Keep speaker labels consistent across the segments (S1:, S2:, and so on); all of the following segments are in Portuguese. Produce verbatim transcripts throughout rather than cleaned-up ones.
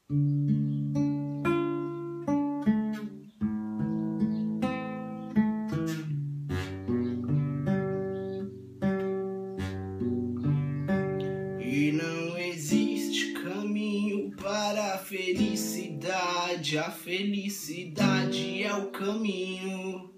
S1: E não existe caminho para a felicidade, a felicidade é o caminho.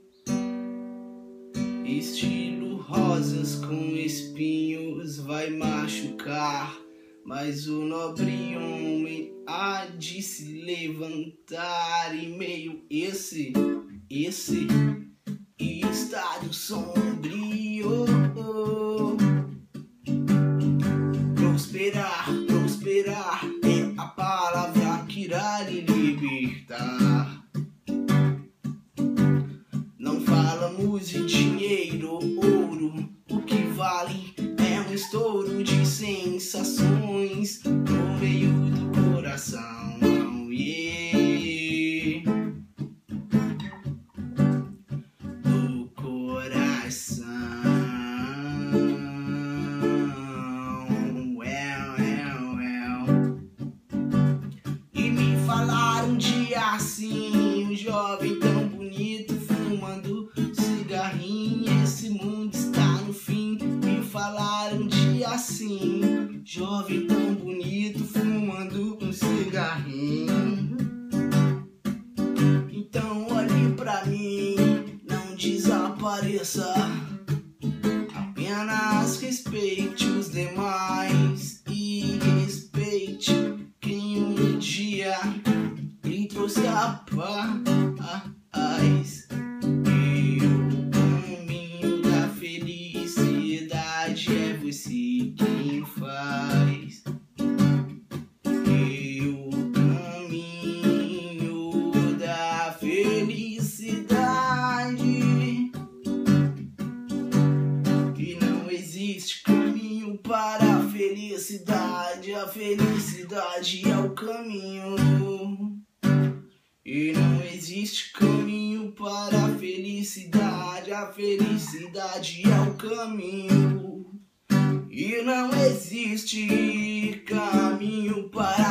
S1: Estilo rosas com espinhos vai machucar, mas o nobre homem há de se levantar. E meio esse, esse estado sombrio, prosperar, prosperar é a palavra que irá lhe libertar. Não falamos de dinheiro, ouro, o que vale é um estouro de sensações no meio do coração, yeah. Do coração, well, well, well. E me falaram um dia assim, um jovem tão bonito fumando cigarrinho, esse mundo está no fim. Me falaram um dia assim, jovem tão bonito fumando um cigarrinho. Então olhe pra mim, não desapareça, apenas respeite os demais e respeite quem um dia lhe trouxe a paz. E o caminho da felicidade é você quem faz. E o caminho da felicidade. E não existe caminho para a felicidade, a felicidade é o caminho. E não existe caminho para a felicidade, a felicidade é o caminho. E não existe caminho para